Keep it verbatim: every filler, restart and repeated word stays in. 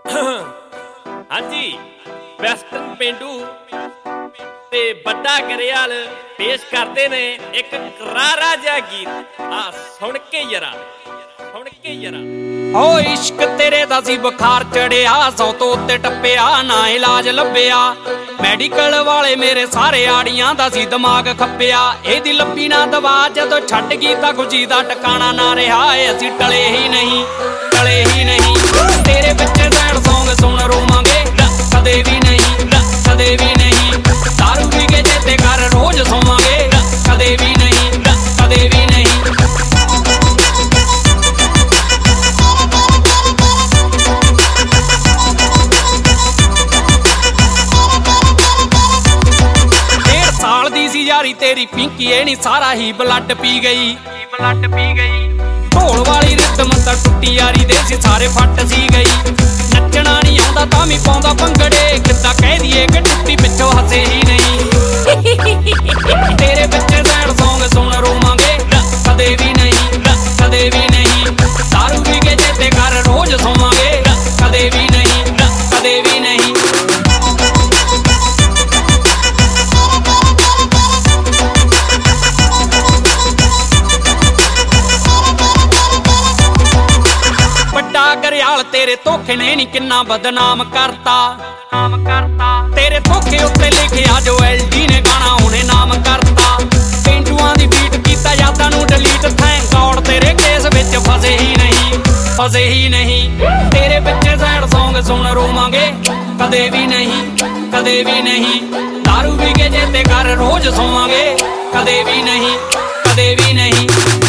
ਹਾਂਜੀ ਵੈਸਟਰਨ ਪੇਂਡੂ ਤੇ ਵੱਡਾ ਗਰੇਵਾਲ ਪੇਸ਼ ਕਰਦੇ ਨੇ ਇੱਕ ਕਰਾਰਾ ਜਿਹਾ ਗੀਤ। ਆ ਸੁਣ ਕੇ ਯਾਰਾ ਸੁਣ ਕੇ ਯਾਰਾ। ਓ ਇਸ਼ਕ ਤੇਰੇ ਦਾ ਸੀ ਬੁਖਾਰ ਚੜਿਆ, ਸੌ ਤੋਂ ਉੱਤੇ ਟੱਪਿਆ ਨਾ ਇਲਾਜ ਲੱਭਿਆ। ਮੈਡੀਕਲ ਵਾਲੇ ਮੇਰੇ ਸਾਰੇ ਆੜੀਆਂ ਦਾ ਸੀ ਦਿਮਾਗ ਖੱਪਿਆ। ਇਹਦੀ ਲੱਭੀ ਨਾ ਦਵਾ ਜਦੋਂ ਛੱਡ ਗਈ ਤਾਂ ਖੁਸ਼ੀ ਦਾ ਟਿਕਾਣਾ ਨਾ ਰਿਹਾ। ਅਸੀਂ ਟਲੇ ਹੀ ਨਹੀਂ ਟਲੇ ਹੀ ਨਹੀਂ। ਤੇਰੇ ਬੱਚੇ ਸੈਡ ਸੌਂਗ ਸੁਣ ਰੋਵਾਂਗੇ ਕਦੇ ਵੀ ਨਹੀਂ ਕਦੇ ਵੀ ਨਹੀਂ। ਦਾਰੂ ਪੀ ਕੇ ਚੇਤੇ ਕਰ ਰੋਜ਼ ਸੋਵਾਂਗੇ ਕਦੇ ਵੀ ਨਹੀਂ ਕਦੇ ਵੀ ਨਹੀਂ। ਯਾਰੀ ਤੇਰੀ ਪਿੰਕੀ ਇਹ ਨੀ ਸਾਰਾ ਹੀ ਬਲੱਡ ਪੀ ਗਈ ਬਲੱਡ ਪੀ ਗਈ। ਢੋਲ ਵਾਲੀ ਰਿਦਮ ਤਾਂ ਟੁੱਟੀ ਯਾਰੀ ਦੇ ਸੀ ਸਾਰੇ ਫੱਟ ਸੀ ਗਈ। ਨੱਚਣਾ ਨੀ ਆਉਂਦਾ ਤਾਂ ਵੀ ਪਾਉਂਦਾ ਭੰਗੜੇ, ਕਿੱਦਾਂ ਕਹਿ ਦਈਏ ਕਿ ਟੁੱਟੀ ਪਿੱਛੋਂ ਹੱਸੇ ਹੀ ਨਹੀਂ। ਤੇਰੇ ਬੱਚੇ ਸੈਡ ਸੌਂਗ ਸੁਣ ਰੋਵਾਂਗੇ ਕਦੇ ਵੀ ਨਹੀਂ ਕਦੇ ਵੀ ਨਹੀਂ। ਦਾਰੂ ਪੀ ਕੇ ਚੇਤੇ ਕਰ ਰੋਜ਼ ਸੋਵਾਂਗੇ ਕਦੇ ਵੀ ਨਹੀਂ ਕਦੇ ਵੀ ਨਹੀਂ। ਗਰੇਵਾਲ ਤੇਰੇ ਧੋਖੇ ਨੇ ਨੀ ਕਿੰਨਾ ਬਦਨਾਮ ਕਰਤਾ ਨਾਮ ਕਰਤਾ। ਤੇਰੇ ਧੋਖੇ ਉੱਤੇ ਲਿਖਿਆ ਜੋ ਐਲ ਡੀ ਨੇ ਗਾਣਾ ਉਹਨੇ ਨਾਮ ਕਰਤਾ। ਪੇਂਡੂਆਂ ਦੀ ਬੀਟ ਕੀਤਾ ਯਾਦਾਂ ਨੂੰ ਡਿਲੀਟ। ਥੈਂਕ ਗॉड ਤੇਰੇ ਕੇਸ ਵਿੱਚ ਫਸੇ ਹੀ ਨਹੀਂ ਫਸੇ ਹੀ ਨਹੀਂ। ਤੇਰੇ ਬੱਚੇ ਸੈਡ ਸੌਂਗ ਸੁਣ ਰੋਵਾਂਗੇ ਕਦੇ ਵੀ ਨਹੀਂ ਕਦੇ ਵੀ ਨਹੀਂ। ਦਾਰੂ ਪੀ ਕੇ ਚੇਤੇ ਕਰ ਰੋਜ਼ ਸੋਵਾਂਗੇ ਕਦੇ ਵੀ ਨਹੀਂ ਕਦੇ ਵੀ ਨਹੀਂ।